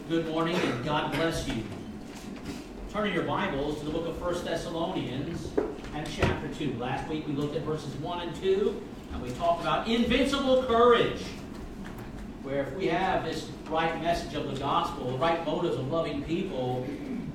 Good morning and God bless you. Turn in your Bibles to the book of 1 Thessalonians and chapter 2. Last week we looked at verses 1 and 2 and we talked about invincible courage. Where if we have this right message of the gospel, the right motives of loving people,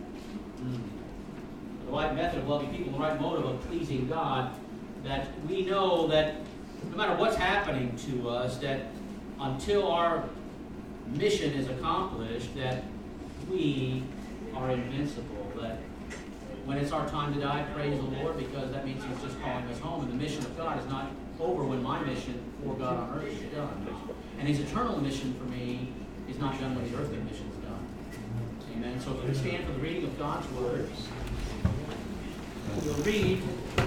the right method of loving people, the right motive of pleasing God, that we know that no matter what's happening to us, that until our mission is accomplished, that we are invincible. That when it's our time to die, praise the Lord, because that means He's just calling us home. And the mission of God is not over when my mission for God on earth is done. And His eternal mission for me is not done when the earthly mission is done. Amen. So if you stand for the reading of God's Word, we'll read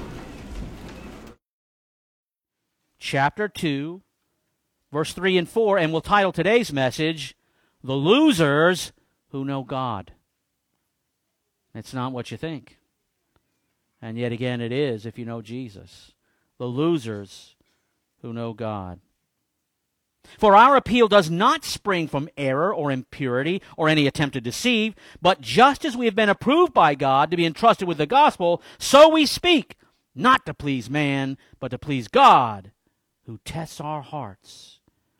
chapter 2, verse 3 and 4, and we'll title today's message, The Losers Who Know God. It's not what you think. And yet again it is if you know Jesus. The losers who know God. For our appeal does not spring from error or impurity or any attempt to deceive, but just as we have been approved by God to be entrusted with the gospel, so we speak, not to please man, but to please God, who tests our hearts.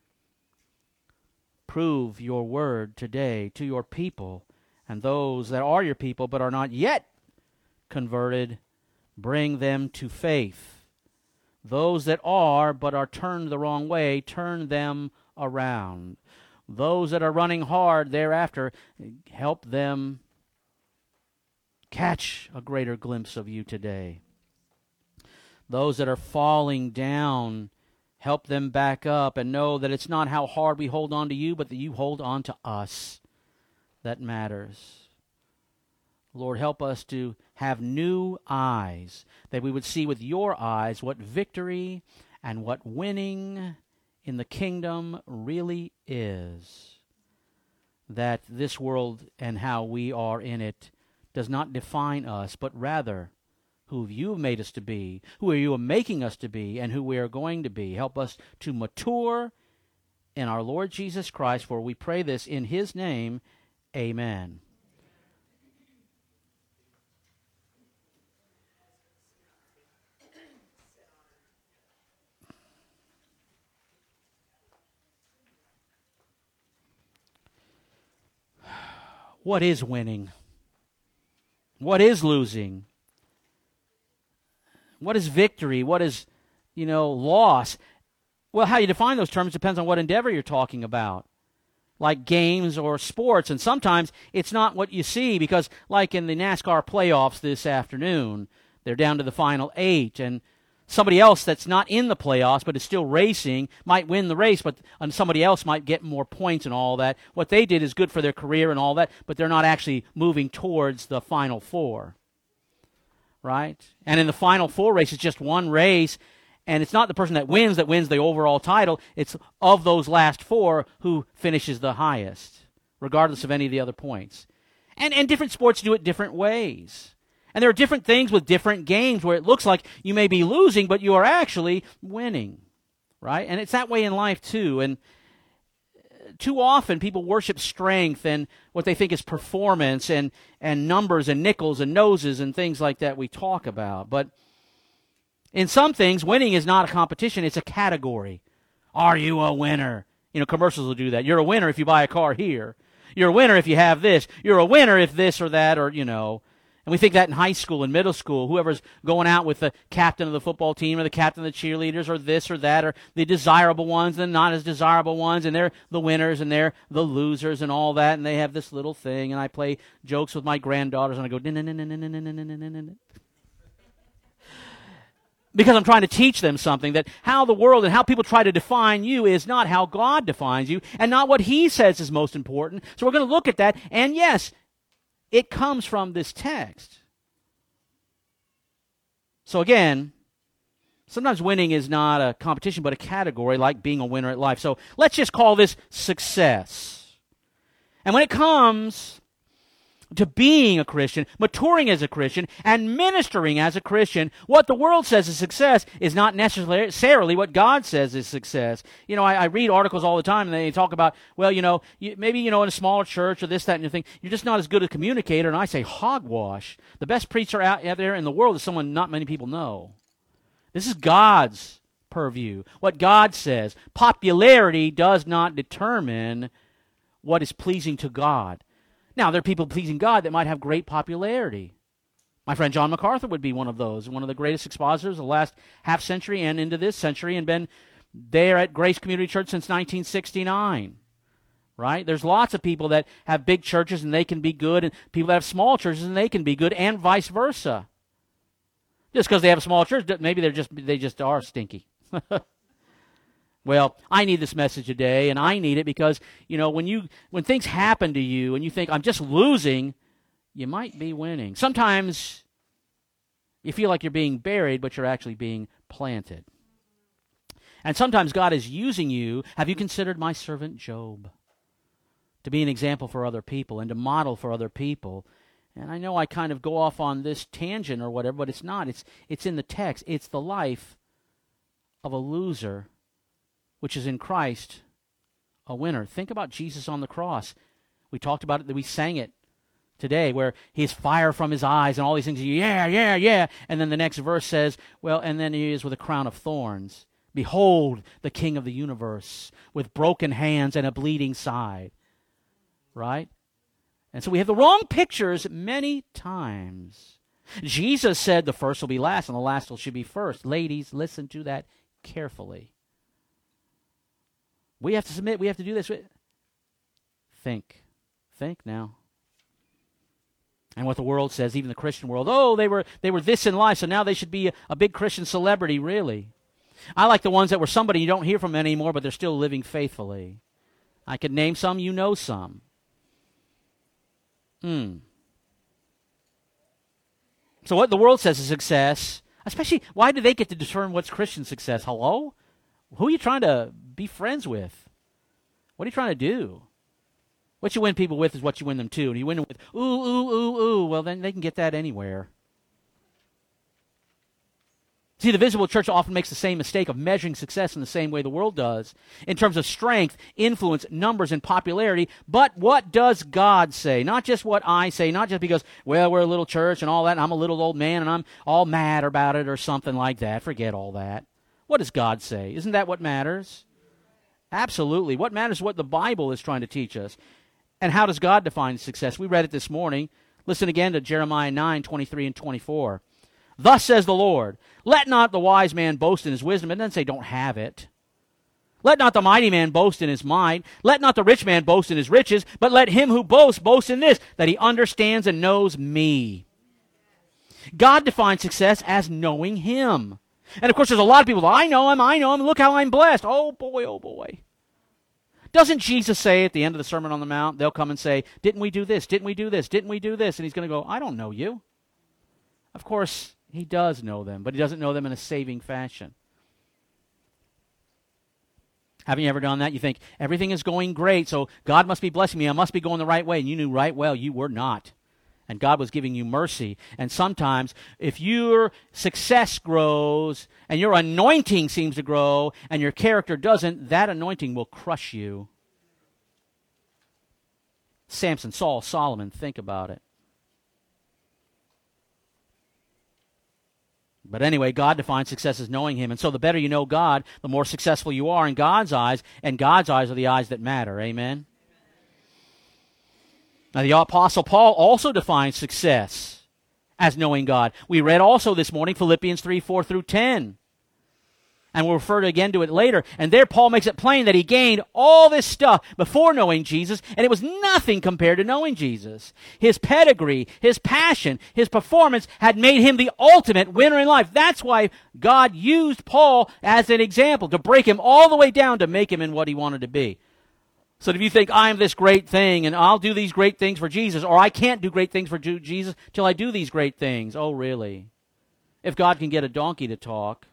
Prove your word today to your people, and those that are your people but are not yet converted, bring them to faith. Those that are but are turned the wrong way, turn them around. Those that are running hard thereafter, help them catch a greater glimpse of you today. Those that are falling down, help them back up and know that it's not how hard we hold on to you, but that you hold on to us that matters. Lord, help us to have new eyes, that we would see with your eyes what victory and what winning in the kingdom really is. That this world and how we are in it does not define us, but rather who you have made us to be, who you are making us to be, and who we are going to be. Help us to mature in our Lord Jesus Christ, for we pray this in His name. Amen. What is winning? What is losing? What is victory? What is, loss? Well, how you define those terms depends on what endeavor you're talking about. Like games or sports, and sometimes it's not what you see, because like in the NASCAR playoffs this afternoon, they're down to the final 8, and somebody else that's not in the playoffs but is still racing might win the race, and somebody else might get more points and all that. What they did is good for their career and all that, but they're not actually moving towards the Final Four. Right? And in the Final Four race, it's just one race, and it's not the person that wins the overall title. It's of those last 4 who finishes the highest, regardless of any of the other points. And different sports do it different ways. And there are different things with different games where it looks like you may be losing, but you are actually winning, right? And it's that way in life too. And too often people worship strength and what they think is performance and numbers and nickels and noses and things like that we talk about. But in some things, winning is not a competition, it's a category. Are you a winner? Commercials will do that. You're a winner if you buy a car here. You're a winner if you have this. You're a winner if this or that, or. And we think that in high school and middle school, whoever's going out with the captain of the football team or the captain of the cheerleaders or this or that, or the desirable ones and the not as desirable ones, and they're the winners and they're the losers and all that, and they have this little thing, and I play jokes with my granddaughters, and I go, because I'm trying to teach them something, that how the world and how people try to define you is not how God defines you, and not what He says is most important. So we're going to look at that, and yes, it comes from this text. So again, sometimes winning is not a competition, but a category, like being a winner at life. So let's just call this success. And when it comes to being a Christian, maturing as a Christian, and ministering as a Christian, what the world says is success is not necessarily what God says is success. You know, I read articles all the time, and they talk about, well, maybe, in a smaller church or this, that, and the thing, you're just not as good a communicator, and I say hogwash. The best preacher out there in the world is someone not many people know. This is God's purview, what God says. Popularity does not determine what is pleasing to God. Now, there are people pleasing God that might have great popularity. My friend John MacArthur would be one of those, one of the greatest expositors of the last half century and into this century, and been there at Grace Community Church since 1969. Right? There's lots of people that have big churches and they can be good, and people that have small churches and they can be good, and vice versa. Just because they have a small church, maybe they just are stinky. Well, I need this message today, and I need it because, when things happen to you and you think, I'm just losing, you might be winning. Sometimes you feel like you're being buried, but you're actually being planted. And sometimes God is using you. Have you considered my servant Job? To be an example for other people and to model for other people. And I know I kind of go off on this tangent or whatever, but it's not. It's in the text. It's the life of a loser, which is in Christ, a winner. Think about Jesus on the cross. We talked about it, we sang it today, where he has fire from his eyes and all these things. Yeah, yeah, yeah. And then the next verse says, well, and then he is with a crown of thorns. Behold, the King of the universe, with broken hands and a bleeding side. Right? And so we have the wrong pictures many times. Jesus said the first will be last and the last should be first. Ladies, listen to that carefully. We have to submit. We have to do this. Think now. And what the world says, even the Christian world, they were this in life, so now they should be a big Christian celebrity, really. I like the ones that were somebody you don't hear from anymore, but they're still living faithfully. I could name some, you know some. So what the world says is success, especially, why do they get to determine what's Christian success? Hello? Who are you trying to be friends with? What are you trying to do? What you win people with is what you win them to. And you win them with, ooh, ooh, ooh, ooh. Well, then they can get that anywhere. See, the visible church often makes the same mistake of measuring success in the same way the world does, in terms of strength, influence, numbers, and popularity. But what does God say? Not just what I say, not just because, well, we're a little church and all that, and I'm a little old man and I'm all mad about it or something like that. Forget all that. What does God say? Isn't that what matters? Absolutely. What matters is what the Bible is trying to teach us. And how does God define success? We read it this morning. Listen again to Jeremiah 9:23 and 24. Thus says the Lord, let not the wise man boast in his wisdom. It doesn't say don't have it. Let not the mighty man boast in his might. Let not the rich man boast in his riches. But let him who boasts boast in this, that he understands and knows me. God defines success as knowing him. And of course there's a lot of people, I know him, look how I'm blessed. Oh boy, oh boy. Doesn't Jesus say at the end of the Sermon on the Mount, they'll come and say, didn't we do this? Didn't we do this? Didn't we do this? And he's going to go, I don't know you. Of course, he does know them, but he doesn't know them in a saving fashion. Haven't you ever done that? You think, everything is going great, so God must be blessing me. I must be going the right way. And you knew right well you were not. And God was giving you mercy. And sometimes, if your success grows, and your anointing seems to grow, and your character doesn't, that anointing will crush you. Samson, Saul, Solomon, think about it. But anyway, God defines success as knowing him. And so the better you know God, the more successful you are in God's eyes. And God's eyes are the eyes that matter. Amen? Now, the Apostle Paul also defines success as knowing God. We read also this morning Philippians 3:4 through 10. And we'll refer again to it later. And there Paul makes it plain that he gained all this stuff before knowing Jesus, and it was nothing compared to knowing Jesus. His pedigree, his passion, his performance had made him the ultimate winner in life. That's why God used Paul as an example, to break him all the way down to make him in what he wanted to be. So if you think, I'm this great thing, and I'll do these great things for Jesus, or I can't do great things for Jesus till I do these great things. Oh, really? If God can get a donkey to talk.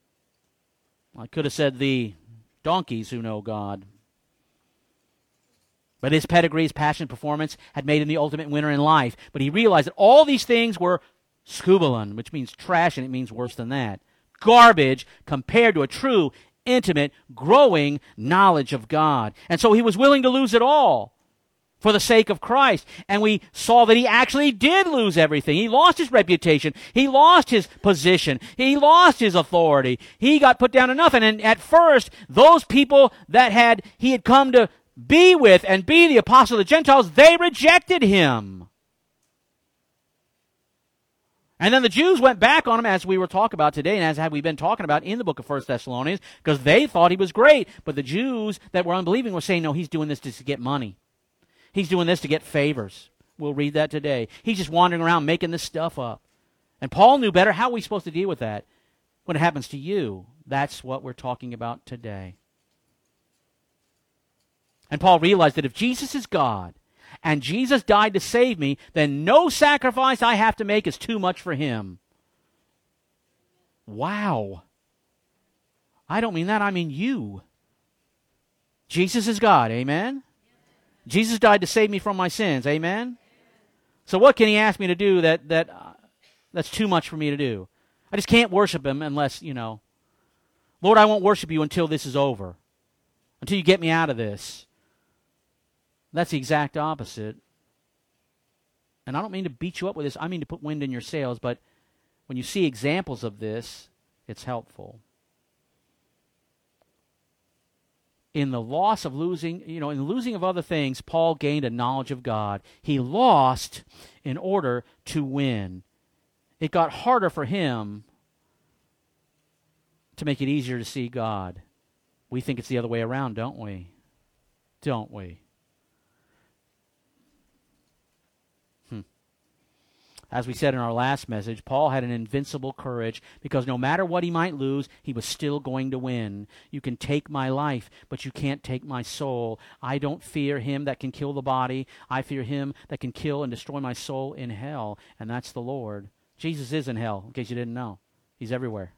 I could have said the donkeys who know God. But his pedigree, his passion, performance had made him the ultimate winner in life. But he realized that all these things were skubalon, which means trash, and it means worse than that. Garbage compared to a true, intimate, growing knowledge of God. And so he was willing to lose it all for the sake of Christ. And we saw that he actually did lose everything. He lost his reputation. He lost his position. He lost his authority. He got put down to nothing. And at first, those people that he had come to be with and be the apostle of the Gentiles, they rejected him. And then the Jews went back on him, as we were talking about today, and as have we been talking about in the book of 1 Thessalonians, because they thought he was great. But the Jews that were unbelieving were saying, no, he's doing this to get money. He's doing this to get favors. We'll read that today. He's just wandering around making this stuff up. And Paul knew better. How are we supposed to deal with that when it happens to you? That's what we're talking about today. And Paul realized that if Jesus is God, and Jesus died to save me, then no sacrifice I have to make is too much for him. Wow. I don't mean that, I mean you. Jesus is God, amen? Jesus died to save me from my sins, amen? So what can he ask me to do that's too much for me to do? I just can't worship him unless, Lord, I won't worship you until this is over, until you get me out of this. That's the exact opposite. And I don't mean to beat you up with this. I mean to put wind in your sails. But when you see examples of this, it's helpful. In the loss of losing, in the losing of other things, Paul gained a knowledge of God. He lost in order to win. It got harder for him to make it easier to see God. We think it's the other way around, don't we? Don't we? As we said in our last message, Paul had an invincible courage because no matter what he might lose, he was still going to win. You can take my life, but you can't take my soul. I don't fear him that can kill the body. I fear him that can kill and destroy my soul in hell, and that's the Lord. Jesus is in hell, in case you didn't know. He's everywhere.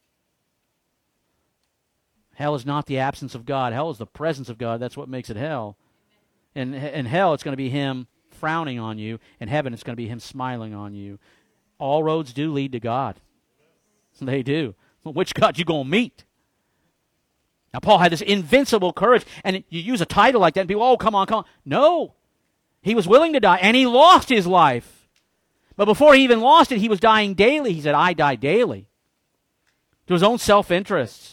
Hell is not the absence of God. Hell is the presence of God. That's what makes it hell. In hell, it's going to be him frowning on you. In heaven, it's going to be him smiling on you. All roads do lead to God. They do. Well, which God you going to meet? Now, Paul had this invincible courage, and you use a title like that, and people, oh, come on. No. He was willing to die, and he lost his life. But before he even lost it, he was dying daily. He said, I die daily. To his own self-interests.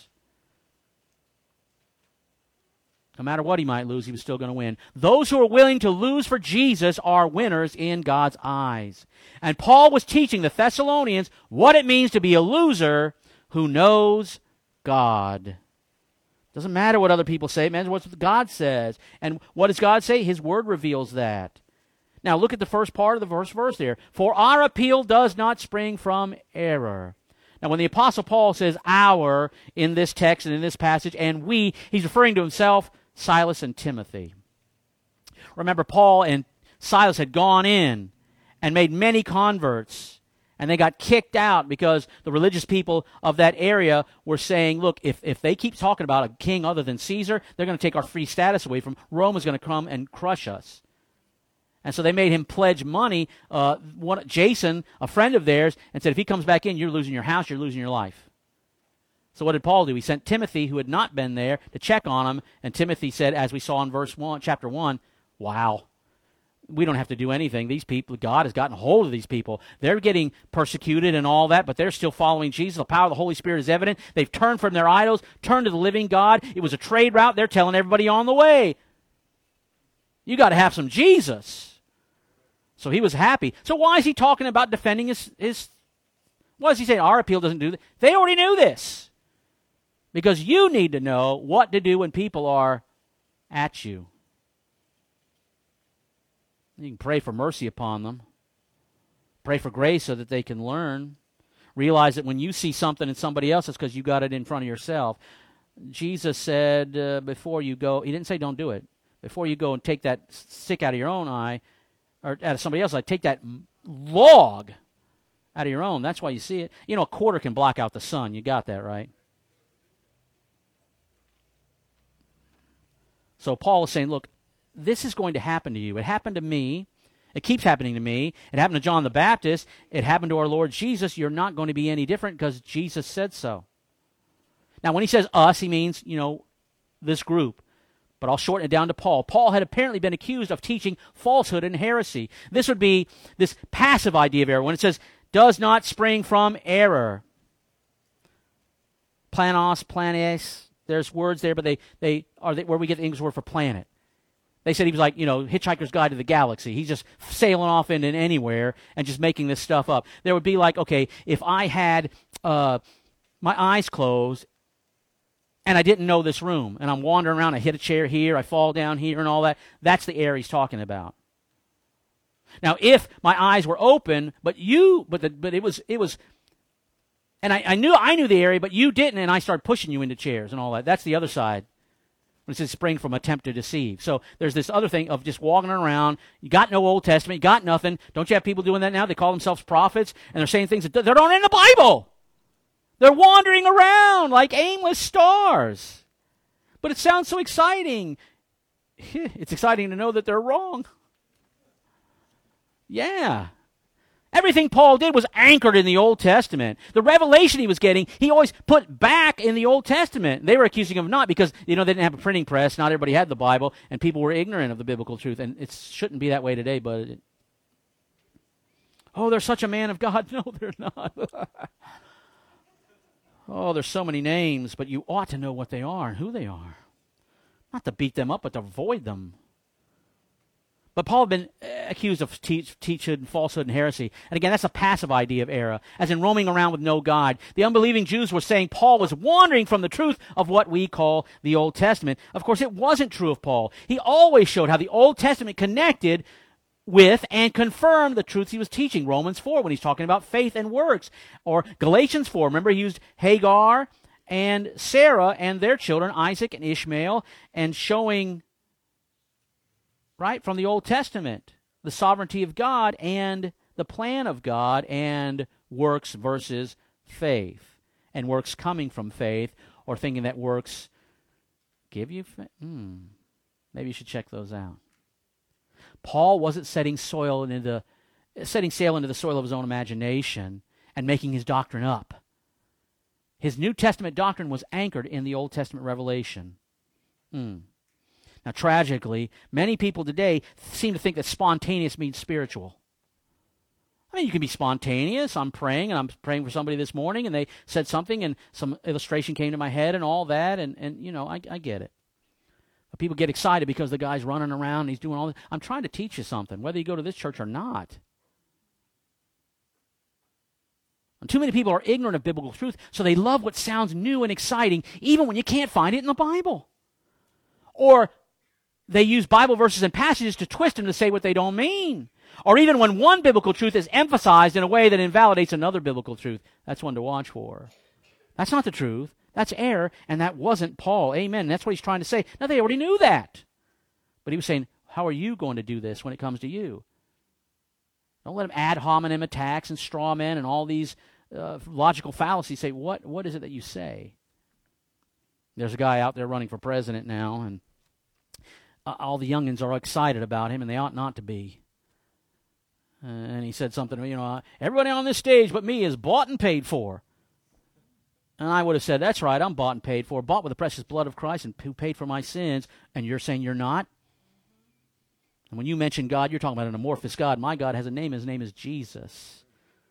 No matter what he might lose, he was still going to win. Those who are willing to lose for Jesus are winners in God's eyes. And Paul was teaching the Thessalonians what it means to be a loser who knows God. Doesn't matter what other people say. It matters what God says. And what does God say? His word reveals that. Now look at the first part of the first verse there. For our appeal does not spring from error. Now, when the Apostle Paul says our in this text and in this passage, and we, he's referring to himself, Silas, and Timothy. Remember, Paul and Silas had gone in and made many converts, and they got kicked out because the religious people of that area were saying, look, if they keep talking about a king other than Caesar, they're going to take our free status away from Rome is going to come and crush us. And so they made him pledge money, Jason, a friend of theirs, and said, if he comes back in, you're losing your house, you're losing your life. So what did Paul do? He sent Timothy, who had not been there, to check on him. And Timothy said, as we saw in chapter 1, wow, we don't have to do anything. These people, God has gotten hold of these people. They're getting persecuted and all that, but they're still following Jesus. The power of the Holy Spirit is evident. They've turned from their idols, turned to the living God. It was a trade route. They're telling everybody on the way, you got to have some Jesus. So he was happy. So why is he talking about defending his what is he saying? Our appeal doesn't do that. They already knew this. Because you need to know what to do when people are at you. You can pray for mercy upon them. Pray for grace so that they can learn. Realize that when you see something in somebody else, it's because you got it in front of yourself. Jesus said before you go, he didn't say don't do it. Before you go and take that stick out of your own eye, or out of somebody else's eye, take that log out of your own. That's why you see it. A quarter can block out the sun. You got that, right? So Paul is saying, look, this is going to happen to you. It happened to me. It keeps happening to me. It happened to John the Baptist. It happened to our Lord Jesus. You're not going to be any different because Jesus said so. Now, when he says us, he means, this group. But I'll shorten it down to Paul. Paul had apparently been accused of teaching falsehood and heresy. This would be this passive idea of error. When it says, does not spring from error. Planes, there's words there, but they are where we get the English word for planet. They said he was like, Hitchhiker's Guide to the Galaxy. He's just sailing off into anywhere and just making this stuff up. There would be like, okay, if I had my eyes closed and I didn't know this room, and I'm wandering around, I hit a chair here, I fall down here and all that, that's the error he's talking about. Now, if my eyes were open, but it was, and I knew the area, but you didn't, and I started pushing you into chairs and all that, that's the other side. When it says spring from attempt to deceive. So there's this other thing of just walking around. You got no Old Testament. You got nothing. Don't you have people doing that now? They call themselves prophets, and they're saying things that they're not in the Bible. They're wandering around like aimless stars. But it sounds so exciting. It's exciting to know that they're wrong. Yeah. Everything Paul did was anchored in the Old Testament. The revelation he was getting, he always put back in the Old Testament. They were accusing him of not because, they didn't have a printing press. Not everybody had the Bible, and people were ignorant of the biblical truth. And it shouldn't be that way today, but they're such a man of God. No, they're not. There's so many names, but you ought to know what they are and who they are. Not to beat them up, but to avoid them. But Paul had been accused of teaching falsehood and heresy. And again, that's a passive idea of error, as in roaming around with no God. The unbelieving Jews were saying Paul was wandering from the truth of what we call the Old Testament. Of course, it wasn't true of Paul. He always showed how the Old Testament connected with and confirmed the truths he was teaching. Romans 4, when he's talking about faith and works. Or Galatians 4, remember he used Hagar and Sarah and their children, Isaac and Ishmael, and showing, right, from the Old Testament, the sovereignty of God and the plan of God, and works versus faith. And works coming from faith, or thinking that works give you faith. Maybe you should check those out. Paul wasn't setting sail into the soil of his own imagination and making his doctrine up. His New Testament doctrine was anchored in the Old Testament revelation. Now, tragically, many people today seem to think that spontaneous means spiritual. I mean, you can be spontaneous. I'm praying, and I'm praying for somebody this morning, and they said something, and some illustration came to my head and all that, and I get it. But people get excited because the guy's running around, and he's doing all this. I'm trying to teach you something, whether you go to this church or not. And too many people are ignorant of biblical truth, so they love what sounds new and exciting, even when you can't find it in the Bible. Or they use Bible verses and passages to twist them to say what they don't mean. Or even when one biblical truth is emphasized in a way that invalidates another biblical truth. That's one to watch for. That's not the truth. That's error, and that wasn't Paul. Amen. That's what he's trying to say. Now, they already knew that. But he was saying, how are you going to do this when it comes to you? Don't let him ad hominem attacks and straw men and all these logical fallacies say, what is it that you say? There's a guy out there running for president now, and all the youngins are excited about him, and they ought not to be. And he said something, everybody on this stage but me is bought and paid for. And I would have said, that's right, I'm bought and paid for, bought with the precious blood of Christ, and who paid for my sins, and you're saying you're not? And when you mention God, you're talking about an amorphous God. My God has a name. His name is Jesus.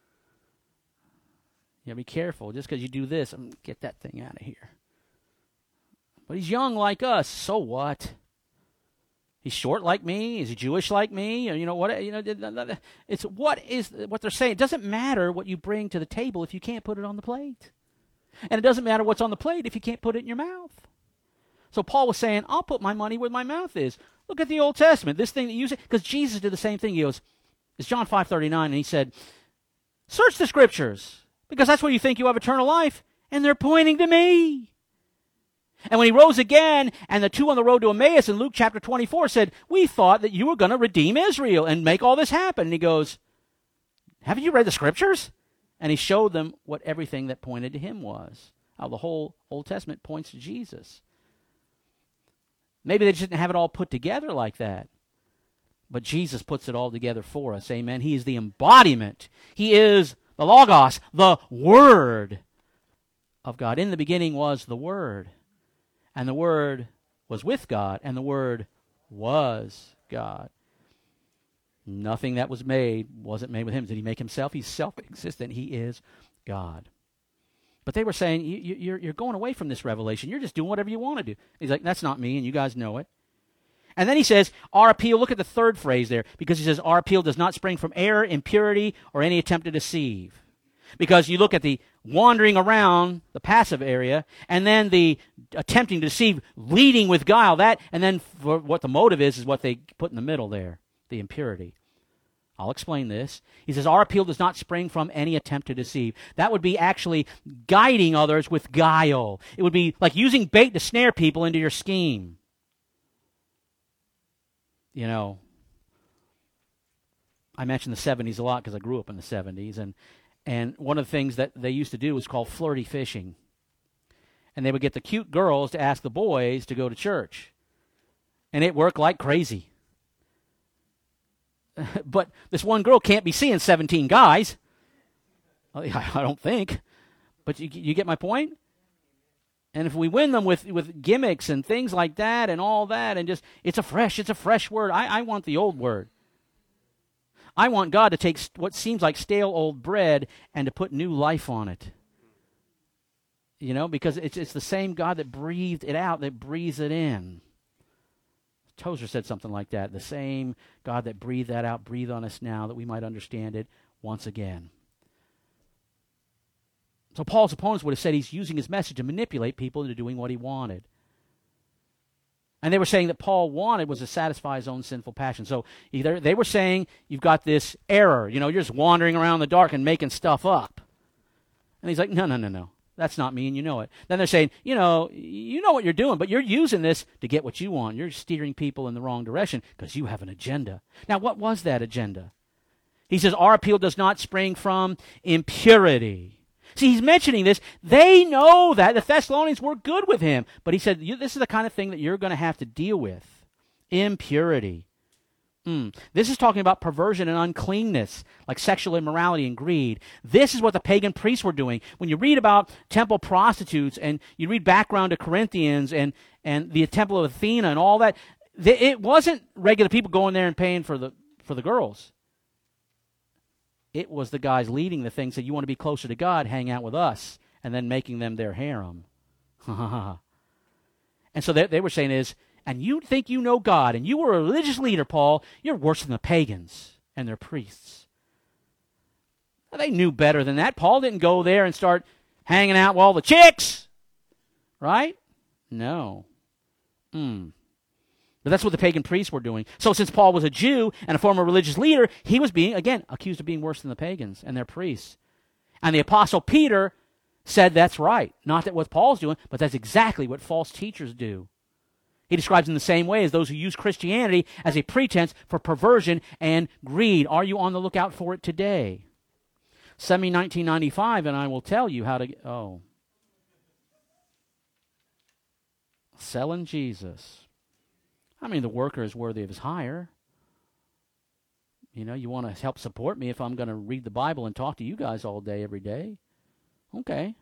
Yeah, be careful. Just because you do this, get that thing out of here. But he's young like us. So what? He's short like me. Is he Jewish like me? It's what they're saying. It doesn't matter what you bring to the table if you can't put it on the plate. And it doesn't matter what's on the plate if you can't put it in your mouth. So Paul was saying, I'll put my money where my mouth is. Look at the Old Testament. This thing that you say, because Jesus did the same thing. He goes, it's John 5:39, and he said, search the Scriptures, because that's where you think you have eternal life, and they're pointing to me. And when he rose again, and the two on the road to Emmaus in Luke chapter 24 said, we thought that you were going to redeem Israel and make all this happen. And he goes, haven't you read the Scriptures? And he showed them what everything that pointed to him was. How the whole Old Testament points to Jesus. Maybe they just didn't have it all put together like that. But Jesus puts it all together for us. Amen. He is the embodiment. He is the Logos, the Word of God. In the beginning was the Word. And the Word was with God. And the Word was God. Nothing that was made wasn't made with him. Did he make himself? He's self-existent. He is God. But they were saying, you're going away from this revelation. You're just doing whatever you want to do. He's like, that's not me, and you guys know it. And then he says, our appeal, look at the third phrase there, because he says, our appeal does not spring from error, impurity, or any attempt to deceive. Because you look at the wandering around, the passive area, and then the attempting to deceive, leading with guile, that, and then what the motive is what they put in the middle there, the impurity. I'll explain this. He says, our appeal does not spring from any attempt to deceive. That would be actually guiding others with guile. It would be like using bait to snare people into your scheme. You know, I mentioned the 70s a lot because I grew up in the 70s, and one of the things that they used to do was called flirty fishing. And they would get the cute girls to ask the boys to go to church. And it worked like crazy. But this one girl can't be seeing 17 guys. I don't think. But you get my point? And if we win them with gimmicks and things like that and all that, and just, it's a fresh word. I want the old word. I want God to take what seems like stale old bread and to put new life on it. You know, because it's the same God that breathed it out that breathes it in. Tozer said something like that. The same God that breathed that out, breathe on us now that we might understand it once again. So Paul's opponents would have said he's using his message to manipulate people into doing what he wanted. And they were saying that Paul wanted was to satisfy his own sinful passion. So either they were saying you've got this error, you're just wandering around in the dark and making stuff up. And he's like, no. That's not me, and you know it. Then they're saying, you know what you're doing, but you're using this to get what you want. You're steering people in the wrong direction because you have an agenda. Now, what was that agenda? He says, our appeal does not spring from impurity. See, he's mentioning this. They know that. The Thessalonians were good with him. But he said, this is the kind of thing that you're going to have to deal with. Impurity. This is talking about perversion and uncleanness, like sexual immorality and greed. This is what the pagan priests were doing. When you read about temple prostitutes and you read background to Corinthians and the temple of Athena and all that, it wasn't regular people going there and paying for the girls. It was the guys leading the things that you want to be closer to God, hang out with us, and then making them their harem. And so they were saying is, and you think you know God, and you were a religious leader, Paul, you're worse than the pagans and their priests. Now, they knew better than that. Paul didn't go there and start hanging out with all the chicks, right? No. But that's what the pagan priests were doing. So since Paul was a Jew and a former religious leader, he was being, again, accused of being worse than the pagans and their priests. And the Apostle Peter said that's right. Not that what Paul's doing, but that's exactly what false teachers do. He describes in the same way as those who use Christianity as a pretense for perversion and greed. Are you on the lookout for it today? Send me 1995 and I will tell you how to... Selling Jesus. I mean, the worker is worthy of his hire. You want to help support me if I'm going to read the Bible and talk to you guys all day, every day. Okay.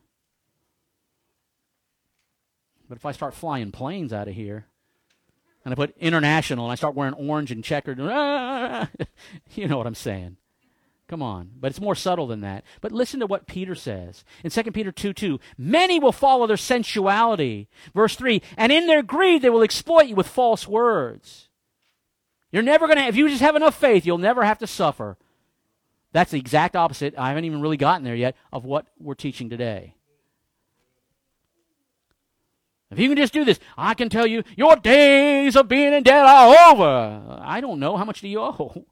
But if I start flying planes out of here, and I put international, and I start wearing orange and checkered, you know what I'm saying. Come on. But it's more subtle than that. But listen to what Peter says. In 2 Peter 2:2, many will follow their sensuality. Verse 3, and in their greed they will exploit you with false words. You're never going to, if you just have enough faith, you'll never have to suffer. That's the exact opposite, I haven't even really gotten there yet, of what we're teaching today. If you can just do this, I can tell you, your days of being in debt are over. I don't know. How much do you owe?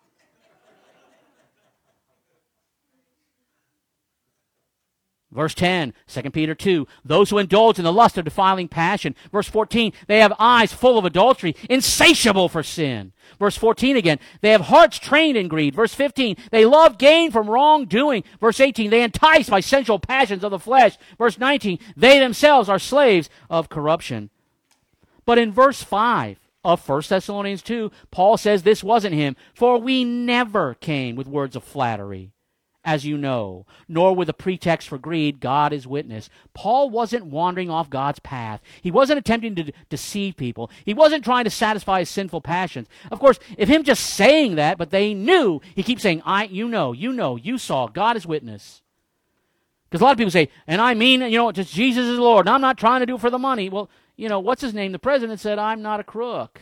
Verse 10, 2 Peter 2, those who indulge in the lust of defiling passion. Verse 14, they have eyes full of adultery, insatiable for sin. Verse 14 again, they have hearts trained in greed. Verse 15, they love gain from wrongdoing. Verse 18, they entice by sensual passions of the flesh. Verse 19, they themselves are slaves of corruption. But in verse 5 of 1 Thessalonians 2, Paul says this wasn't him. For we never came with words of flattery, as you know, nor with a pretext for greed. God is witness. Paul wasn't wandering off God's path. He wasn't attempting to deceive people. He wasn't trying to satisfy his sinful passions. Of course, if him just saying that, but they knew, he keeps saying, you saw, God is witness. Because a lot of people say, and I mean, just Jesus is Lord, and I'm not trying to do it for the money. Well, what's his name? The president said, I'm not a crook.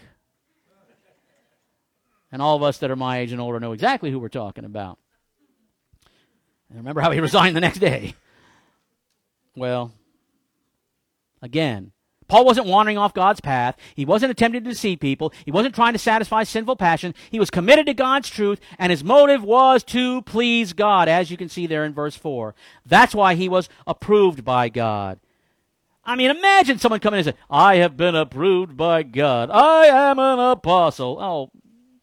And all of us that are my age and older know exactly who we're talking about. And remember how he resigned the next day. Well, again, Paul wasn't wandering off God's path. He wasn't attempting to deceive people. He wasn't trying to satisfy sinful passion. He was committed to God's truth, and his motive was to please God, as you can see there in verse 4. That's why he was approved by God. I mean, imagine someone coming in and saying, I have been approved by God. I am an apostle. Oh,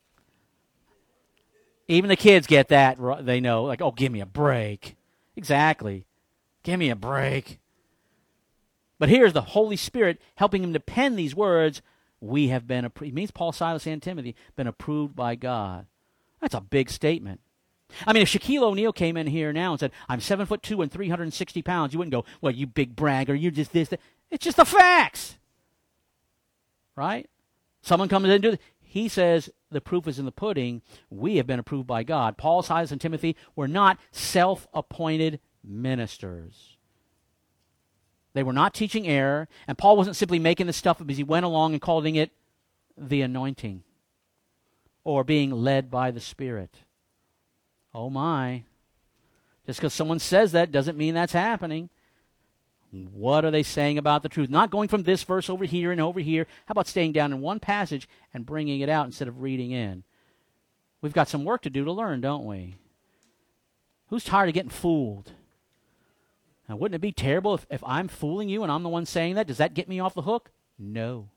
even the kids get that. They know, like, oh, give me a break. Exactly. Give me a break. But here's the Holy Spirit helping him to pen these words. We have been approved. It means Paul, Silas, and Timothy been approved by God. That's a big statement. I mean, if Shaquille O'Neal came in here now and said, I'm 7'2" and 360 pounds, you wouldn't go, well, you big bragger, you're just this, that. It's just the facts. Right? Someone comes in and do this. He says, the proof is in the pudding. We have been approved by God. Paul, Silas, and Timothy were not self-appointed ministers. They were not teaching error, and Paul wasn't simply making this stuff up as he went along and calling it the anointing or being led by the Spirit. Oh my. Just because someone says that doesn't mean that's happening. What are they saying about the truth? Not going from this verse over here and over here. How about staying down in one passage and bringing it out instead of reading in? We've got some work to do to learn, don't we? Who's tired of getting fooled? Now, wouldn't it be terrible if I'm fooling you and I'm the one saying that? Does that get me off the hook? No.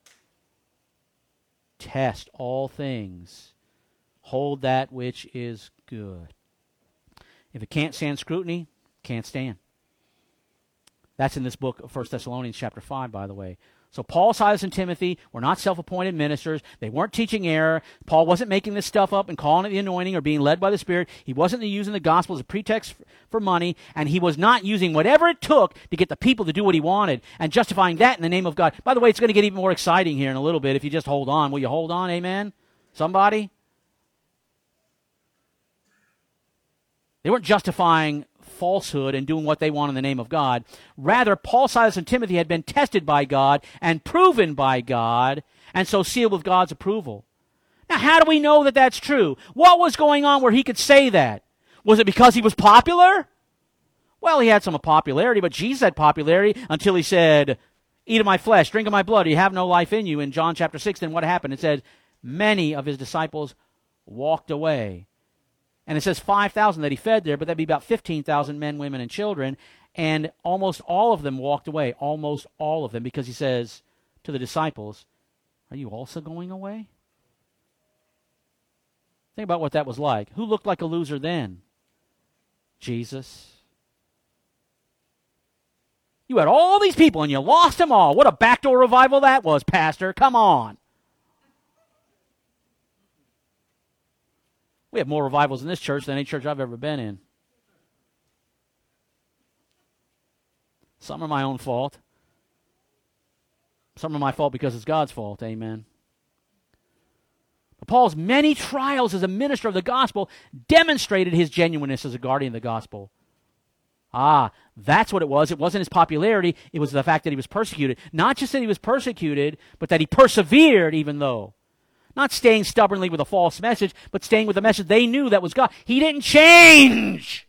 Test all things. Hold that which is good. If it can't stand scrutiny, can't stand. That's in this book of 1 Thessalonians chapter 5, by the way. So Paul, Silas, and Timothy were not self-appointed ministers. They weren't teaching error. Paul wasn't making this stuff up and calling it the anointing or being led by the Spirit. He wasn't using the gospel as a pretext for money, and he was not using whatever it took to get the people to do what he wanted and justifying that in the name of God. By the way, it's going to get even more exciting here in a little bit if you just hold on. Will you hold on? Amen? Somebody? They weren't justifying falsehood and doing what they want in the name of God. Rather, Paul, Silas, and Timothy had been tested by God and proven by God, and so sealed with God's approval. Now, how do we know that that's true? What was going on where he could say that? Was it because he was popular? Well, he had some popularity, but Jesus had popularity until he said, eat of my flesh, drink of my blood, you have no life in you. In John chapter 6, then what happened? It said, many of his disciples walked away. And it says 5,000 that he fed there, but that'd be about 15,000 men, women, and children. And almost all of them walked away, almost all of them, because he says to the disciples, are you also going away? Think about what that was like. Who looked like a loser then? Jesus. You had all these people and you lost them all. What a backdoor revival that was, Pastor. Come on. We have more revivals in this church than any church I've ever been in. Some are my own fault. Some are my fault because it's God's fault. Amen. But Paul's many trials as a minister of the gospel demonstrated his genuineness as a guardian of the gospel. That's what it was. It wasn't his popularity. It was the fact that he was persecuted. Not just that he was persecuted, but that he persevered even though. Not staying stubbornly with a false message, but staying with a message they knew that was God. He didn't change.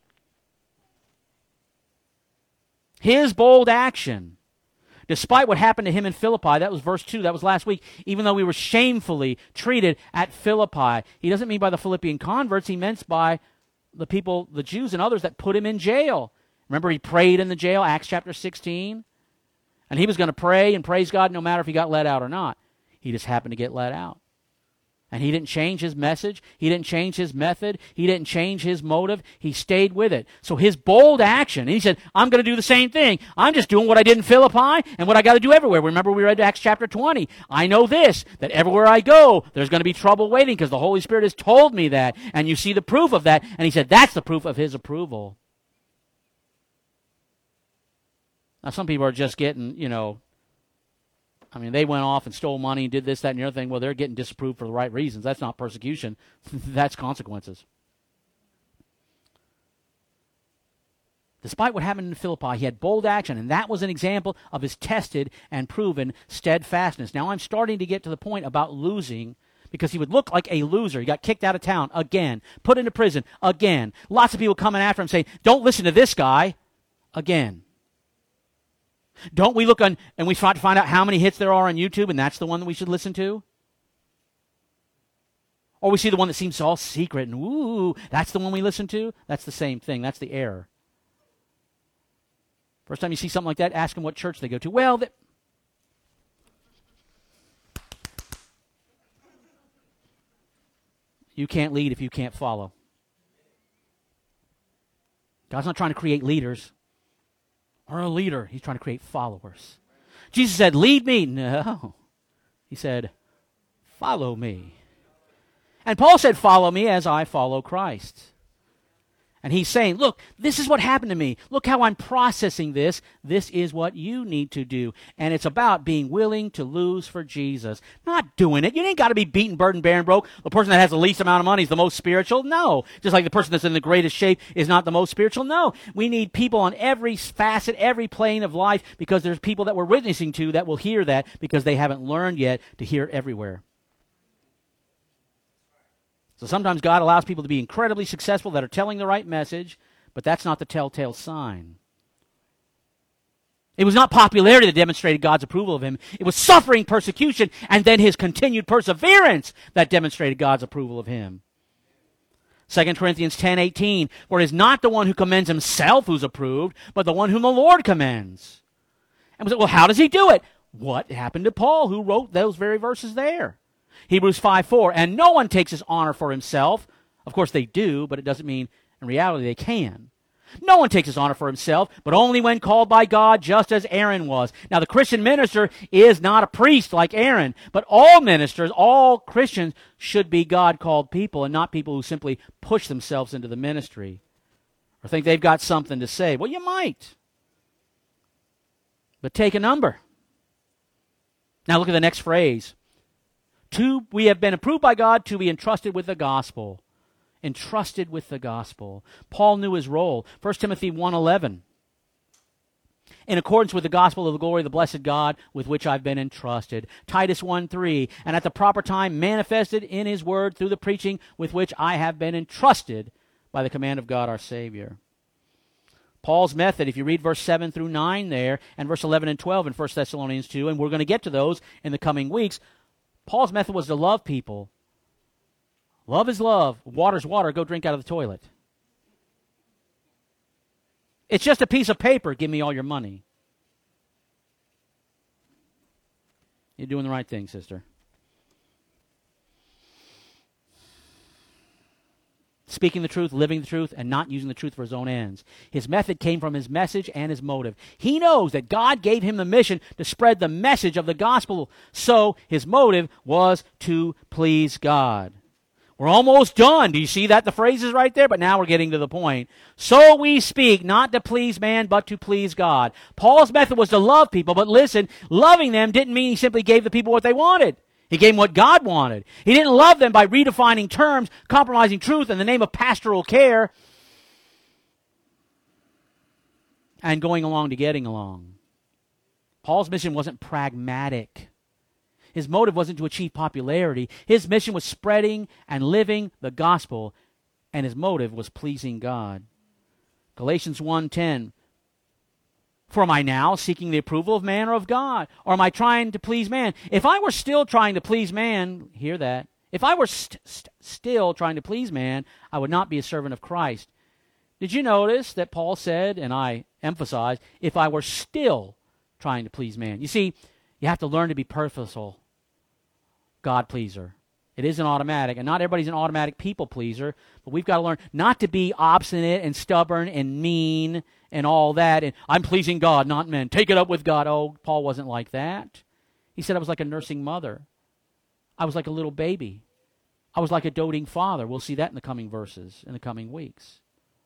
His bold action, despite what happened to him in Philippi, that was verse 2, that was last week, even though we were shamefully treated at Philippi. He doesn't mean by the Philippian converts, he meant by the people, the Jews and others that put him in jail. Remember he prayed in the jail, Acts chapter 16? And he was going to pray and praise God no matter if he got let out or not. He just happened to get let out. And he didn't change his message. He didn't change his method. He didn't change his motive. He stayed with it. So his bold action, and he said, I'm going to do the same thing. I'm just doing what I did in Philippi and what I got to do everywhere. Remember we read Acts chapter 20. I know this, that everywhere I go, there's going to be trouble waiting because the Holy Spirit has told me that. And you see the proof of that. And he said, that's the proof of his approval. Now some people are just getting, they went off and stole money and did this, that, and the other thing. Well, they're getting disapproved for the right reasons. That's not persecution. That's consequences. Despite what happened in Philippi, he had bold action, and that was an example of his tested and proven steadfastness. Now, I'm starting to get to the point about losing, because he would look like a loser. He got kicked out of town again, put into prison again. Lots of people coming after him saying, don't listen to this guy again. Don't we look on and we try to find out how many hits there are on YouTube and that's the one that we should listen to? Or we see the one that seems all secret and ooh, that's the one we listen to? That's the same thing. That's the error. First time you see something like that, ask them what church they go to. Well, you can't lead if you can't follow. God's not trying to create leaders. Or a leader. He's trying to create followers. Jesus said, lead me. No. He said, follow me. And Paul said, follow me as I follow Christ. And he's saying, look, this is what happened to me. Look how I'm processing this. This is what you need to do. And it's about being willing to lose for Jesus. Not doing it. You ain't got to be beaten, burdened, bare, and broke. The person that has the least amount of money is the most spiritual. No. Just like the person that's in the greatest shape is not the most spiritual. No. We need people on every facet, every plane of life, because there's people that we're witnessing to that will hear that because they haven't learned yet to hear it everywhere. So sometimes God allows people to be incredibly successful that are telling the right message, but that's not the telltale sign. It was not popularity that demonstrated God's approval of him. It was suffering, persecution, and then his continued perseverance that demonstrated God's approval of him. 2 Corinthians 10:18, for it is not the one who commends himself who's approved, but the one whom the Lord commends. And we say, well, how does he do it? What happened to Paul, who wrote those very verses there? Hebrews 5:4, and no one takes his honor for himself. Of course they do, but it doesn't mean in reality they can. No one takes his honor for himself, but only when called by God, just as Aaron was. Now the Christian minister is not a priest like Aaron, but all ministers, all Christians should be God-called people and not people who simply push themselves into the ministry or think they've got something to say. Well, you might, but take a number. Now look at the next phrase. We have been approved by God to be entrusted with the gospel. Entrusted with the gospel. Paul knew his role. 1 Timothy 1:11. In accordance with the gospel of the glory of the blessed God with which I've been entrusted. Titus 1:3. And at the proper time manifested in his word through the preaching with which I have been entrusted by the command of God our Savior. Paul's method, if you read verse 7 through 9 there, and verse 11 and 12 in 1 Thessalonians 2, and we're going to get to those in the coming weeks, Paul's method was to love people. Love is love. Water's water. Go drink out of the toilet. It's just a piece of paper. Give me all your money. You're doing the right thing, sister. Speaking the truth, living the truth, and not using the truth for his own ends. His method came from his message and his motive. He knows that God gave him the mission to spread the message of the gospel, so his motive was to please God. We're almost done. Do you see that? The phrase is right there, but now we're getting to the point. So we speak, not to please man, but to please God. Paul's method was to love people, but listen, loving them didn't mean he simply gave the people what they wanted. He gave them what God wanted. He didn't love them by redefining terms, compromising truth in the name of pastoral care, and going along to getting along. Paul's mission wasn't pragmatic. His motive wasn't to achieve popularity. His mission was spreading and living the gospel, and his motive was pleasing God. Galatians 1:10. For am I now seeking the approval of man or of God? Or am I trying to please man? If I were still trying to please man, hear that. If I were still trying to please man, I would not be a servant of Christ. Did you notice that Paul said, and I emphasize, if I were still trying to please man? You see, you have to learn to be purposeful, God pleaser. It isn't automatic, and not everybody's an automatic people pleaser, but we've got to learn not to be obstinate and stubborn and mean and all that, and I'm pleasing God, not men. Take it up with God. Oh, Paul wasn't like that. He said I was like a nursing mother. I was like a little baby. I was like a doting father. We'll see that in the coming verses, in the coming weeks.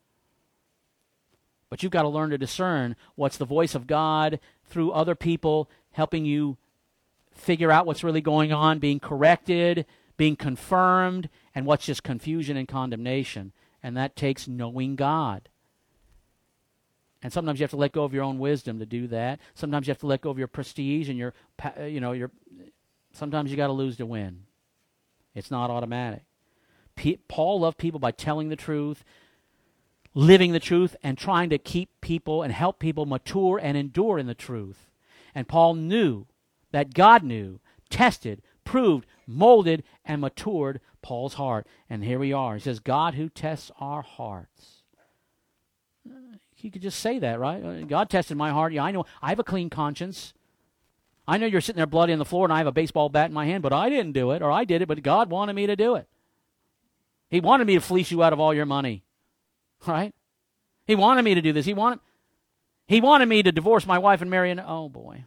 But you've got to learn to discern what's the voice of God through other people helping you figure out what's really going on, being corrected, being confirmed, and what's just confusion and condemnation. And that takes knowing God. And sometimes you have to let go of your own wisdom to do that. Sometimes you have to let go of your prestige and your sometimes you got to lose to win. It's not automatic. Paul loved people by telling the truth, living the truth, and trying to keep people and help people mature and endure in the truth. And Paul knew that God knew, tested, proved, molded, and matured Paul's heart. And here we are. He says, God who tests our hearts. You could just say that, right? God tested my heart. Yeah, I know. I have a clean conscience. I know you're sitting there bloody on the floor and I have a baseball bat in my hand, but I didn't do it, or I did it, but God wanted me to do it. He wanted me to fleece you out of all your money, right? He wanted me to do this. He wanted me to divorce my wife and marry oh boy.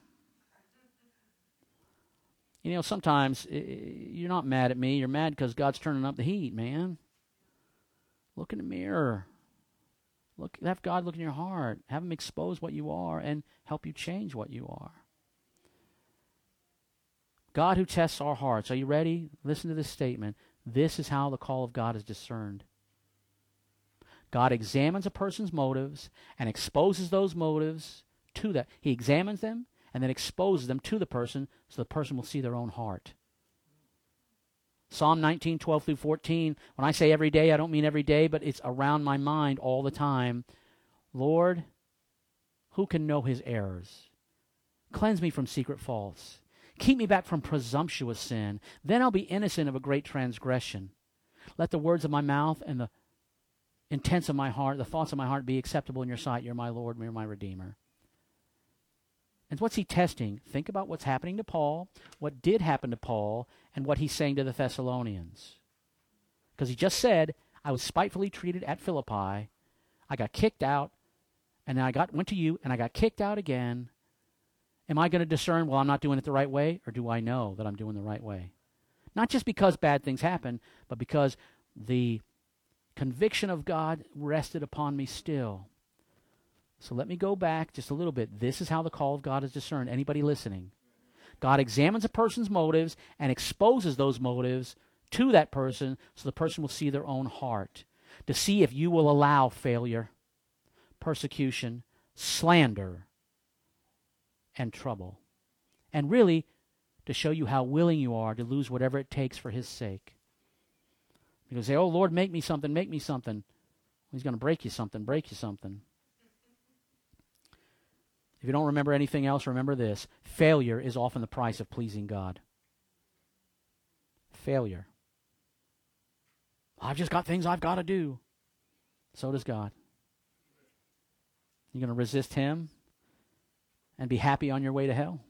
You know, sometimes you're not mad at me. You're mad because God's turning up the heat, man. Look in the mirror. Have God look in your heart. Have him expose what you are and help you change what you are. God who tests our hearts. Are you ready? Listen to this statement. This is how the call of God is discerned. God examines a person's motives and exposes those motives to that. He examines them and then exposes them to the person so the person will see their own heart. Psalm 19, 12 through 14. When I say every day, I don't mean every day, but it's around my mind all the time. Lord, who can know his errors? Cleanse me from secret faults. Keep me back from presumptuous sin. Then I'll be innocent of a great transgression. Let the words of my mouth and the intents of my heart, the thoughts of my heart be acceptable in your sight. You're my Lord, you're my Redeemer. And what's he testing? Think about what's happening to Paul, what did happen to Paul, and what he's saying to the Thessalonians. Because he just said, I was spitefully treated at Philippi. I got kicked out, and then went to you, and I got kicked out again. Am I going to discern, well, I'm not doing it the right way, or do I know that I'm doing the right way? Not just because bad things happen, but because the conviction of God rested upon me still. So let me go back just a little bit. This is how the call of God is discerned. Anybody listening? God examines a person's motives and exposes those motives to that person so the person will see their own heart, to see if you will allow failure, persecution, slander, and trouble. And really, to show you how willing you are to lose whatever it takes for his sake. You can say, oh, Lord, make me something, make me something. He's going to break you something, break you something. If you don't remember anything else, remember this. Failure is often the price of pleasing God. Failure. I've just got things I've got to do. So does God. You're going to resist him and be happy on your way to hell?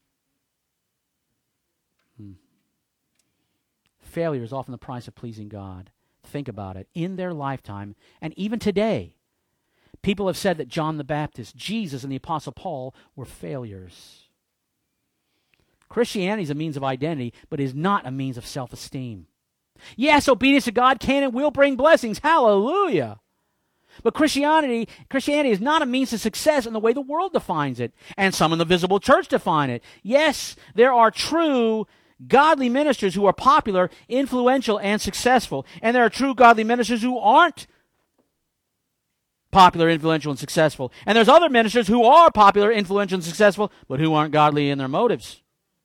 Failure is often the price of pleasing God. Think about it. In their lifetime, and even today, people have said that John the Baptist, Jesus, and the Apostle Paul were failures. Christianity is a means of identity, but is not a means of self-esteem. Yes, obedience to God can and will bring blessings. Hallelujah. But Christianity is not a means of success in the way the world defines it, and some in the visible church define it. Yes, there are true godly ministers who are popular, influential, and successful, and there are true godly ministers who aren't popular, influential, and successful. And there's other ministers who are popular, influential, and successful, but who aren't godly in their motives.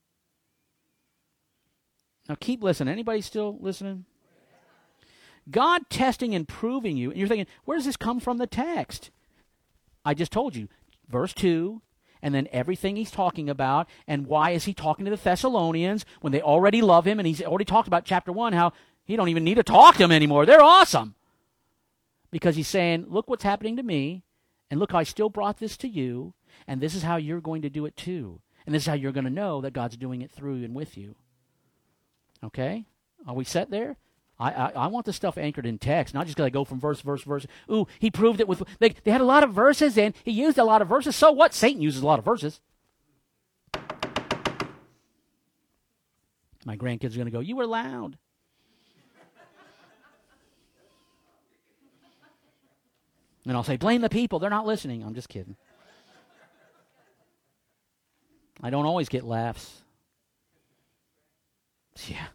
Now keep listening. Anybody still listening? God testing and proving you. And you're thinking, where does this come from the text? I just told you. Verse 2, and then everything he's talking about, and why is he talking to the Thessalonians when they already love him, and he's already talked about chapter 1, how he don't even need to talk to them anymore. They're awesome. Because he's saying, look what's happening to me, and look how I still brought this to you, and this is how you're going to do it too. And this is how you're going to know that God's doing it through and with you. Okay? Are we set there? I want the stuff anchored in text, not just because I go from verse, verse, verse. Ooh, he proved it with, they had a lot of verses and he used a lot of verses. So what? Satan uses a lot of verses. My grandkids are going to go, you were loud. And I'll say, blame the people. They're not listening. I'm just kidding. I don't always get laughs. Yeah.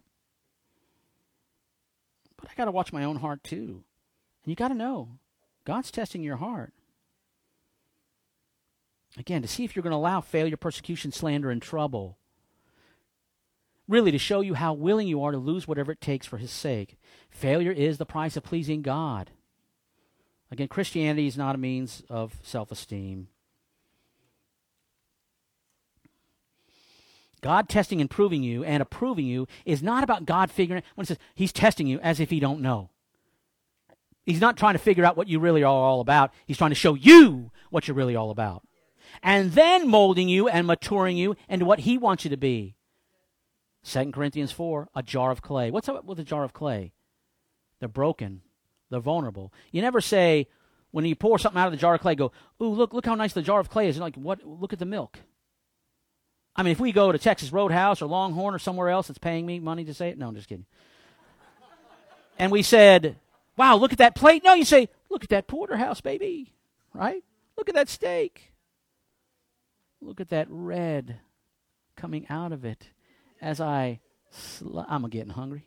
But I got to watch my own heart too. And you got to know, God's testing your heart. Again, to see if you're going to allow failure, persecution, slander, and trouble. Really, to show you how willing you are to lose whatever it takes for his sake. Failure is the price of pleasing God. Again, Christianity is not a means of self-esteem. God testing and proving you and approving you is not about God figuring, when it says he's testing you as if he don't know. He's not trying to figure out what you really are all about. He's trying to show you what you're really all about. And then molding you and maturing you into what he wants you to be. 2 Corinthians 4, a jar of clay. What's up with a jar of clay? They're broken. They're vulnerable. You never say, when you pour something out of the jar of clay, go, ooh, look how nice the jar of clay is. And like, what? Look at the milk. I mean, if we go to Texas Roadhouse or Longhorn or somewhere else that's paying me money to say it. No, I'm just kidding. And we said, wow, look at that plate. No, you say, look at that porterhouse, baby. Right? Look at that steak. Look at that red coming out of it as I'm getting hungry.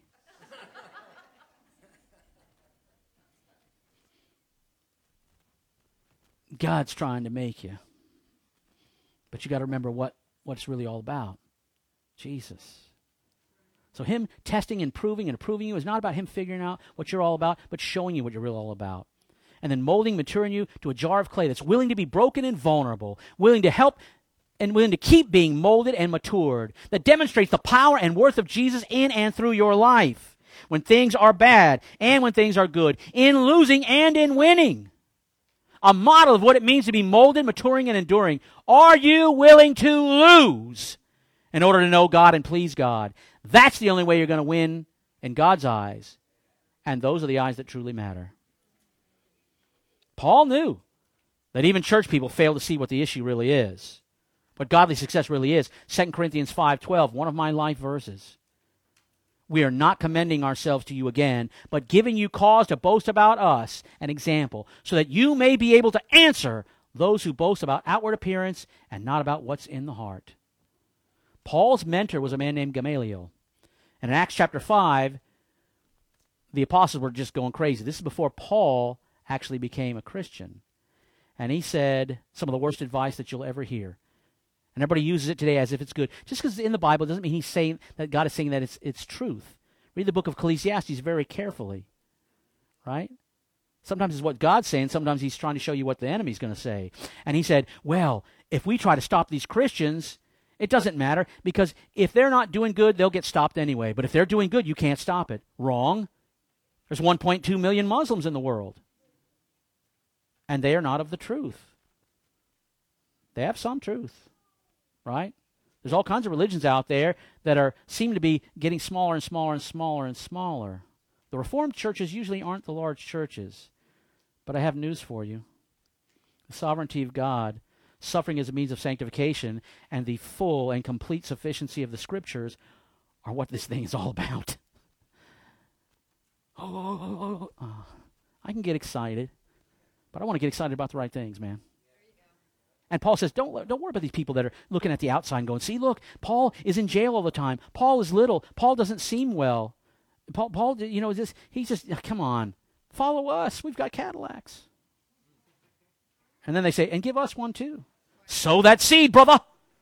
God's trying to make you. But you got to remember what it's really all about. Jesus. So him testing and proving and approving you is not about him figuring out what you're all about, but showing you what you're really all about. And then molding, maturing you to a jar of clay that's willing to be broken and vulnerable, willing to help and willing to keep being molded and matured, that demonstrates the power and worth of Jesus in and through your life. When things are bad and when things are good, in losing and in winning. A model of what it means to be molded, maturing, and enduring. Are you willing to lose in order to know God and please God? That's the only way you're going to win in God's eyes. And those are the eyes that truly matter. Paul knew that even church people fail to see what the issue really is. What godly success really is. 2 Corinthians 5:12, one of my life verses. We are not commending ourselves to you again, but giving you cause to boast about us, an example, so that you may be able to answer those who boast about outward appearance and not about what's in the heart. Paul's mentor was a man named Gamaliel. And in Acts chapter 5, the apostles were just going crazy. This is before Paul actually became a Christian. And he said some of the worst advice that you'll ever hear. And everybody uses it today as if it's good. Just because it's in the Bible doesn't mean he's saying that God is saying that it's truth. Read the book of Ecclesiastes very carefully. Right? Sometimes it's what God's saying. Sometimes he's trying to show you what the enemy's going to say. And he said, well, if we try to stop these Christians, it doesn't matter. Because if they're not doing good, they'll get stopped anyway. But if they're doing good, you can't stop it. Wrong. There's 1.2 million Muslims in the world. And they are not of the truth. They have some truth. Right? There's all kinds of religions out there that seem to be getting smaller and smaller and smaller and smaller. The Reformed churches usually aren't the large churches. But I have news for you. The sovereignty of God, suffering as a means of sanctification, and the full and complete sufficiency of the Scriptures are what this thing is all about. I can get excited, but I want to get excited about the right things, man. And Paul says, don't worry about these people that are looking at the outside and going, see, look, Paul is in jail all the time. Paul is little. Paul doesn't seem well. Paul, he's just, come on, follow us. We've got Cadillacs. And then they say, and give us one too. Sow that seed, brother.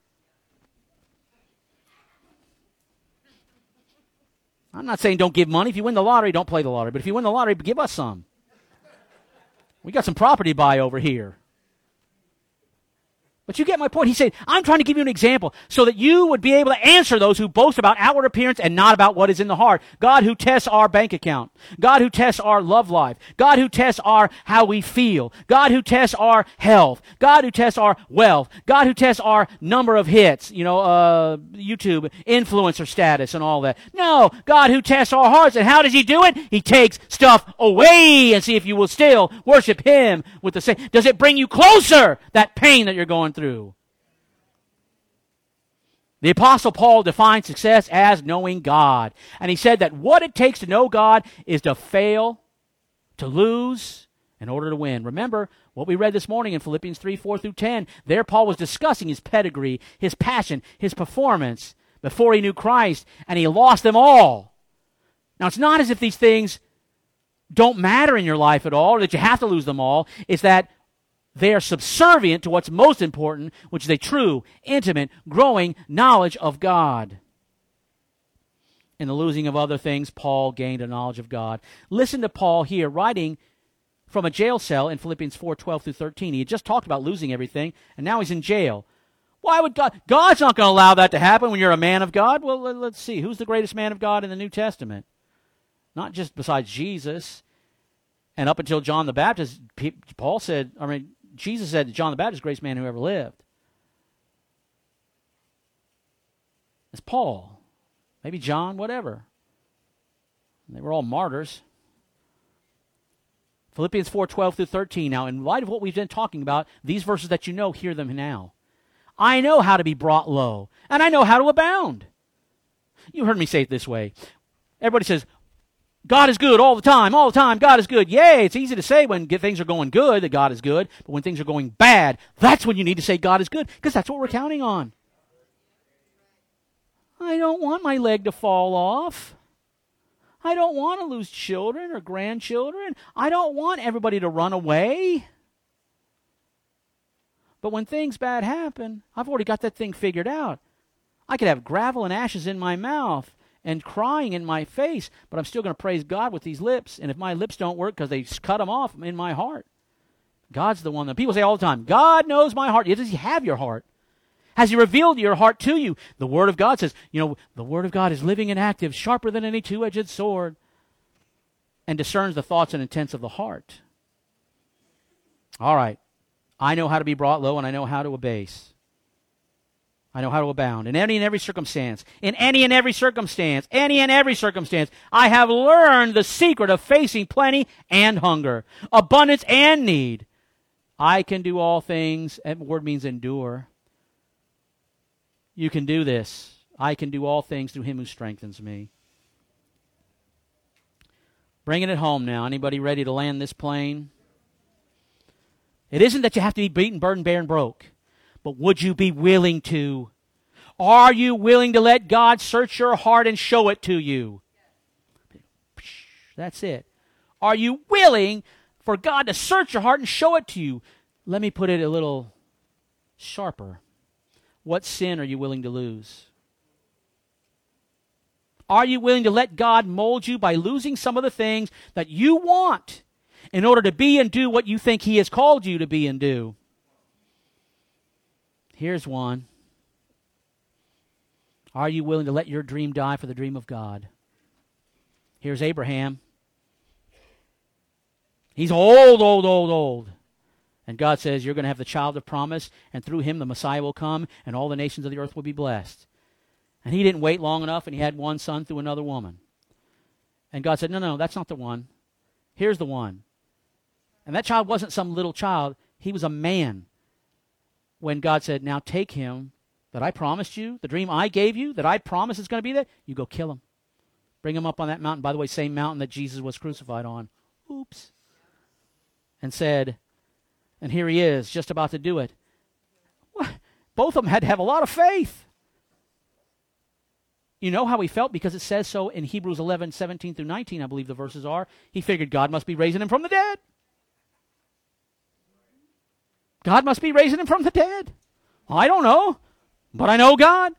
I'm not saying don't give money. If you win the lottery, don't play the lottery. But if you win the lottery, give us some. We got some property to buy over here. But you get my point. He said, I'm trying to give you an example so that you would be able to answer those who boast about outward appearance and not about what is in the heart. God who tests our bank account. God who tests our love life. God who tests how we feel. God who tests our health. God who tests our wealth. God who tests our number of hits, YouTube, influencer status and all that. No, God who tests our hearts. And how does he do it? He takes stuff away and see if you will still worship him with the same. Does it bring you closer, that pain that you're going through? The Apostle Paul defined success as knowing God. And he said that what it takes to know God is to fail, to lose, in order to win. Remember what we read this morning in Philippians 3, 4 through 10. There Paul was discussing his pedigree, his passion, his performance before he knew Christ, and he lost them all. Now, it's not as if these things don't matter in your life at all, or that you have to lose them all. It's that they are subservient to what's most important, which is a true, intimate, growing knowledge of God. In the losing of other things, Paul gained a knowledge of God. Listen to Paul here, writing from a jail cell in Philippians 4, 12 through 13. He had just talked about losing everything, and now he's in jail. Why would God? God's not going to allow that to happen when you're a man of God. Well, let's see. Who's the greatest man of God in the New Testament? Not just besides Jesus. And up until John the Baptist, Jesus said that John the Baptist is the greatest man who ever lived. It's Paul. Maybe John, whatever. They were all martyrs. Philippians 4, 12 through 13. Now, in light of what we've been talking about, these verses that you know, hear them now. I know how to be brought low, and I know how to abound. You heard me say it this way. Everybody says, God is good all the time, God is good. Yay, it's easy to say when things are going good that God is good, but when things are going bad, that's when you need to say God is good, because that's what we're counting on. I don't want my leg to fall off. I don't want to lose children or grandchildren. I don't want everybody to run away. But when things bad happen, I've already got that thing figured out. I could have gravel and ashes in my mouth and crying in my face, but I'm still going to praise God with these lips. And if my lips don't work because they cut them off, I'm in my heart. God's the one that people say all the time, God knows my heart. Does he have your heart? Has he revealed your heart to you? The Word of God says, the Word of God is living and active, sharper than any two-edged sword, and discerns the thoughts and intents of the heart. All right. I know how to be brought low, and I know how to abase. I know how to abound in any and every circumstance. In any and every circumstance. I have learned the secret of facing plenty and hunger, abundance and need. I can do all things, and the word means endure. You can do this. I can do all things through him who strengthens me. Bringing it home now. Anybody ready to land this plane? It isn't that you have to be beaten, burdened, bare, and broke. But would you be willing to? Are you willing to let God search your heart and show it to you? That's it. Are you willing for God to search your heart and show it to you? Let me put it a little sharper. What sin are you willing to lose? Are you willing to let God mold you by losing some of the things that you want in order to be and do what you think he has called you to be and do? Here's one. Are you willing to let your dream die for the dream of God? Here's Abraham. He's old. And God says, you're going to have the child of promise, and through him the Messiah will come, and all the nations of the earth will be blessed. And he didn't wait long enough, and he had one son through another woman. And God said, no, that's not the one. Here's the one. And that child wasn't some little child. He was a man. When God said, now take him that I promised you, the dream I gave you, that I promised is going to be there, you go kill him. Bring him up on that mountain. By the way, same mountain that Jesus was crucified on. Oops. And said, and here he is, just about to do it. Both of them had to have a lot of faith. You know how he felt? Because it says so in Hebrews 11, 17 through 19, I believe the verses are. He figured God must be raising him from the dead. God must be raising him from the dead. I don't know, but I know God.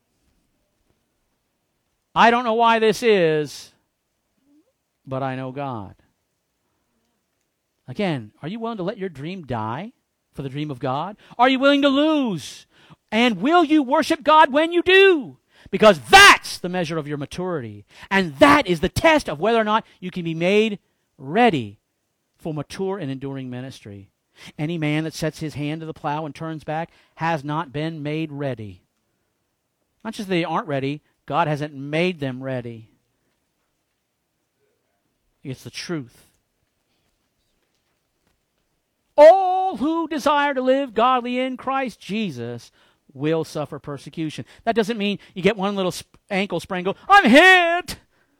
I don't know why this is, but I know God. Again, are you willing to let your dream die for the dream of God? Are you willing to lose? And will you worship God when you do? Because that's the measure of your maturity. And that is the test of whether or not you can be made ready for mature and enduring ministry. Any man that sets his hand to the plow and turns back has not been made ready. Not just that they aren't ready, God hasn't made them ready. It's the truth. All who desire to live godly in Christ Jesus will suffer persecution. That doesn't mean you get one little ankle sprain and go, I'm hit!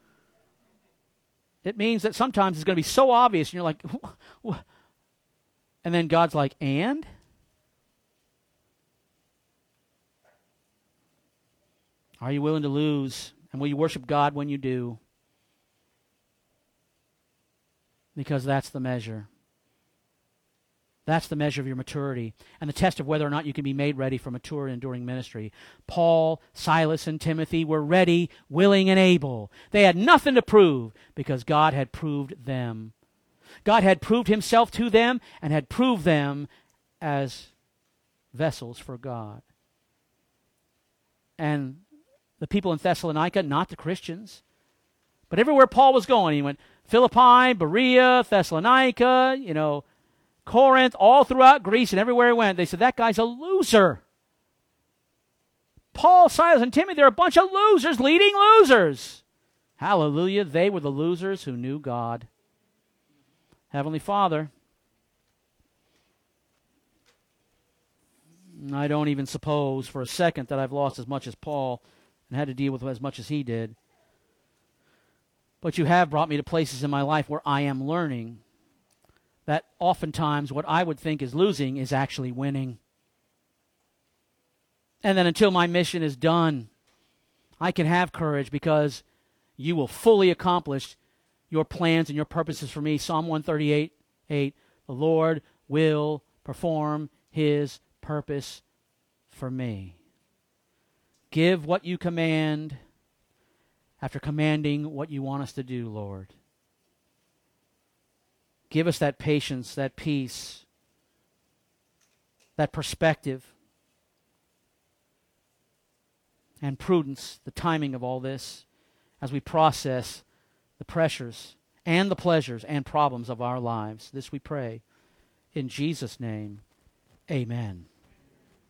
It means that sometimes it's going to be so obvious and you're like, what? And then God's like, and? Are you willing to lose? And will you worship God when you do? Because that's the measure. That's the measure of your maturity and the test of whether or not you can be made ready for mature and enduring ministry. Paul, Silas, and Timothy were ready, willing, and able. They had nothing to prove because God had proved them. God had proved himself to them and had proved them as vessels for God. And the people in Thessalonica, not the Christians, but everywhere Paul was going, he went Philippi, Berea, Thessalonica, Corinth, all throughout Greece and everywhere he went, they said, that guy's a loser. Paul, Silas, and Timothy, they're a bunch of losers, leading losers. Hallelujah, they were the losers who knew God. Heavenly Father, I don't even suppose for a second that I've lost as much as Paul and had to deal with as much as he did. But you have brought me to places in my life where I am learning that oftentimes what I would think is losing is actually winning. And then until my mission is done, I can have courage because you will fully accomplish your plans and your purposes for me. Psalm 138:8, the Lord will perform his purpose for me. Give what you command after commanding what you want us to do, Lord. Give us that patience, that peace, that perspective, and prudence, the timing of all this, as we process the pressures and the pleasures and problems of our lives. This we pray. In Jesus' name, amen.